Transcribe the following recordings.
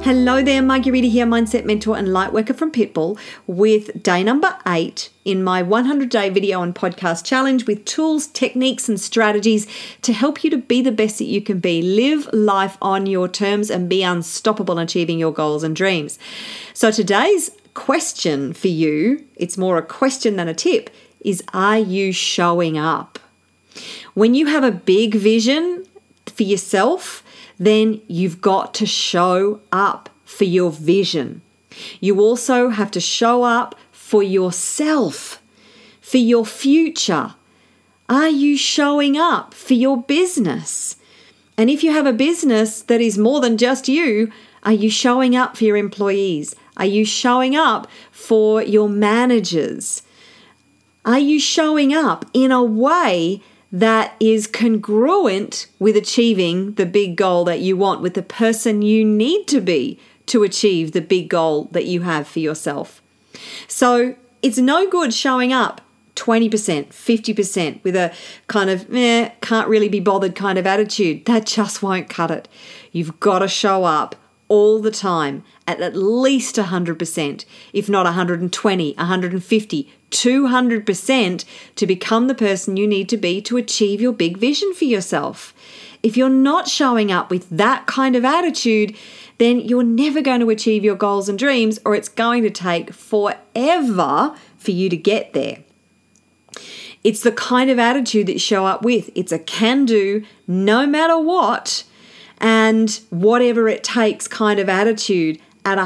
Hello there, Margarita here, Mindset Mentor and Lightworker from Pitbull, with day number 8 in my 100-day video and podcast challenge with tools, techniques and strategies to help you to be the best that you can be, live life on your terms and be unstoppable in achieving your goals and dreams. So today's question for you, it's more a question than a tip, is are you showing up? When you have a big vision for yourself, then you've got to show up for your vision. You also have to show up for yourself, for your future. Are you showing up for your business? And if you have a business that is more than just you, are you showing up for your employees? Are you showing up for your managers? Are you showing up in a way that is congruent with achieving the big goal that you want, with the person you need to be to achieve the big goal that you have for yourself? So it's no good showing up 20%, 50% with a kind of can't really be bothered kind of attitude. That just won't cut it. You've got to show up all the time at least 100%, if not 120, 150, 200% to become the person you need to be to achieve your big vision for yourself. If you're not showing up with that kind of attitude, then you're never going to achieve your goals and dreams, or it's going to take forever for you to get there. It's the kind of attitude that you show up with. It's a can-do, no matter what, and whatever it takes kind of attitude at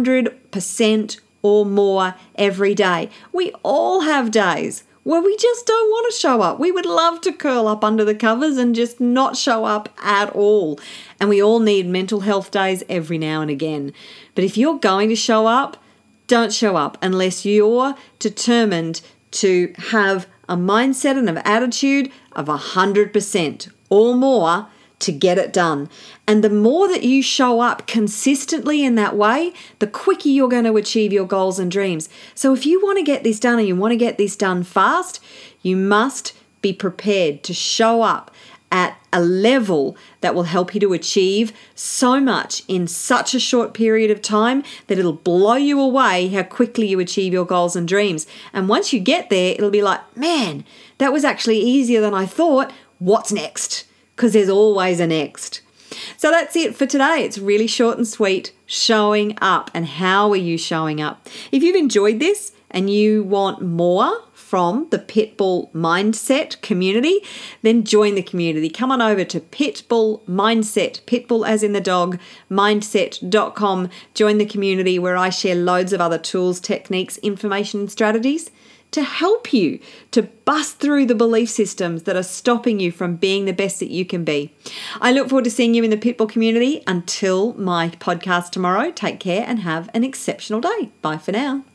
100% or more every day. We all have days where we just don't want to show up. We would love to curl up under the covers and just not show up at all. And we all need mental health days every now and again. But if you're going to show up, don't show up unless you're determined to have a mindset and an attitude of 100% or more to get it done. And the more that you show up consistently in that way, the quicker you're going to achieve your goals and dreams. So if you want to get this done and you want to get this done fast, you must be prepared to show up at a level that will help you to achieve so much in such a short period of time that it'll blow you away how quickly you achieve your goals and dreams. And once you get there, it'll be like, man, that was actually easier than I thought. What's next? Because there's always a next. So that's it for today. It's really short and sweet, showing up. And how are you showing up? If you've enjoyed this and you want more from the Pitbull Mindset community, then join the community. Come on over to Pitbull Mindset, Pitbull as in the dog, mindset.com. Join the community where I share loads of other tools, techniques, information and strategies to help you to bust through the belief systems that are stopping you from being the best that you can be. I look forward to seeing you in the Pitbull community. Until my podcast tomorrow, take care and have an exceptional day. Bye for now.